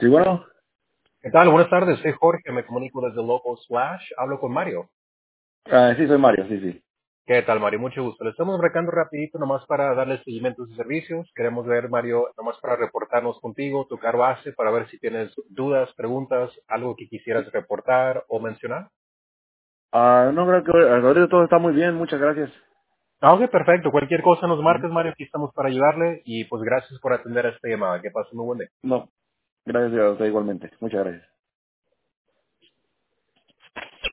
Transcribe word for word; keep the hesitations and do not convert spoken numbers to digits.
Sí, bueno. ¿Qué tal? Buenas tardes, soy Jorge, me comunico desde Local Slash, hablo con Mario. Ah, sí, soy Mario, sí, sí. ¿Qué tal, Mario? Mucho gusto. Le estamos recando rapidito nomás para darle seguimiento a sus servicios. Queremos ver, Mario, nomás para reportarnos contigo, tocar base, para ver si tienes dudas, preguntas, algo que quisieras reportar o mencionar. Ah, no, creo que ahorita todo está muy bien, muchas gracias. Ah, ok, perfecto. Cualquier cosa nos Ujú. marques, Mario, aquí estamos para ayudarle y pues gracias por atender a esta llamada. Que pase muy buen día. No, gracias a usted igualmente. Muchas gracias.